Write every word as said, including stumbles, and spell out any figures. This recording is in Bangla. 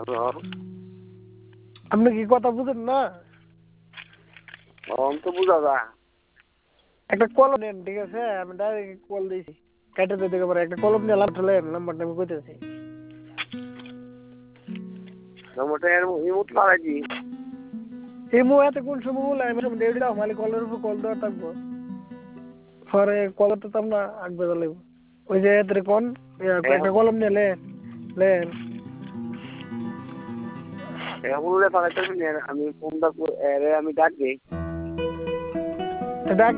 আপনি কি কথা বুঝেন না? আমি তো বুঝা যা একটা কলম নেন, ঠিক আছে? আমি ডাইরেক্ট কল দিয়েছি, কেটে দিতে পারে। একটা কলম নিয়ে লাভ ঠেলেন, নাম্বারটা আমি কইতেছি। নাম্বারটা এর ইমোট লাগাইছি। এই মুহূর্তে কোন সময় বলে আমি সব ডেডি দাও মালিক কলের উপর কল দেওয়া থাকবো। পরে কল তো আমরা আগ বেজা লাগবো। ওই যে এদের কোন একটা কলম নিয়ে লেন লেন। এখন আমি ফোনটা আমি ডাক দিই। ডাক